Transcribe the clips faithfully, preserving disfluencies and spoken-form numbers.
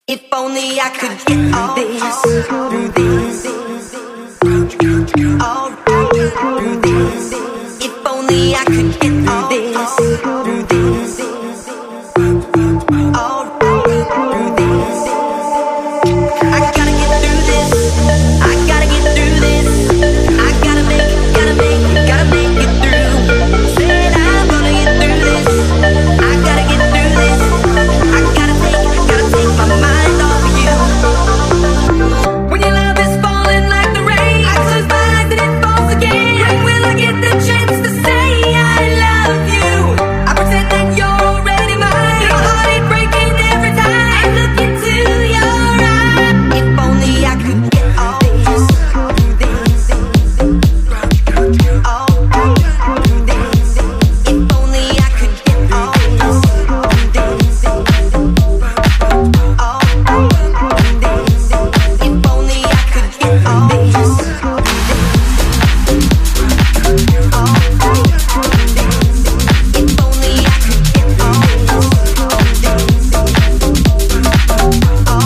If only I could get all this, through this, all through this. If only I could get all this, through this, all through this. I gotta get through this. I gotta get through this. I gotta make, gotta make, gotta make it through. Said I'm gonna get through this. I gotta get through this. I gotta take, gotta take my mind off you. When your love is falling like the rain, I close my eyes and it falls again. When will I get the chance to say I love you? I pretend that you're already mine. Your heart ain't breaking every time I look into your eyes. If only I could get all this, through this, all through this. If only I could get all this, through this, all through this. If only I could get all this, through this, all through this. If only I could get all this, through this, all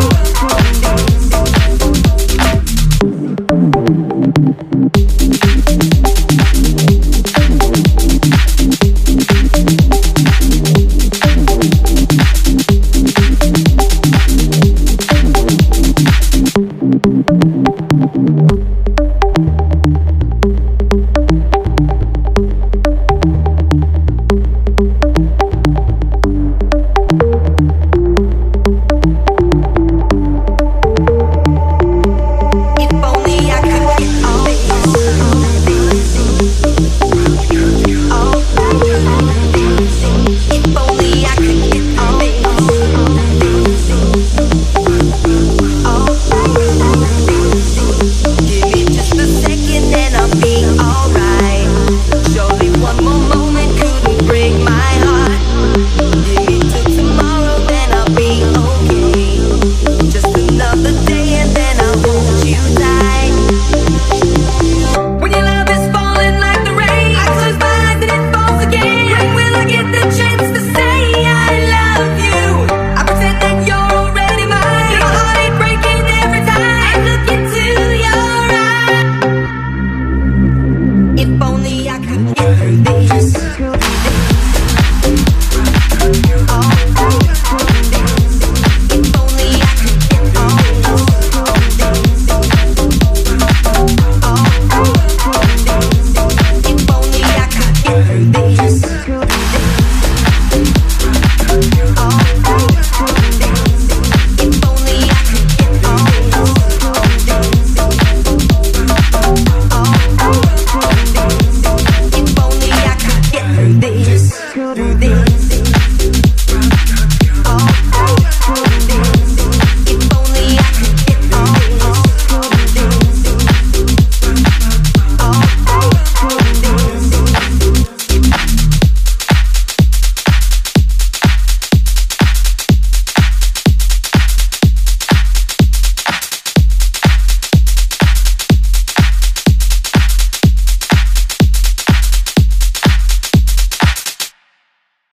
if only I could get all this, all this. If only I could get all this, all this. Give me just a second and I'll be alright. Surely one more moment couldn't break my heart. Give me till tomorrow, then I'll be okay. Just another day and then I'll hold you tight. When your love is falling like the rain, I close my eyes and it falls again. When will I get the chance to say I love you? I pretend that you're already mine. Your heart ain't breaking every time I look into your eyes. If only I could get through this, all through this. If only I could get all this, all through this. If only I could get through this, all through this. If only I could get all this, all through this. If only I could get through this, through this.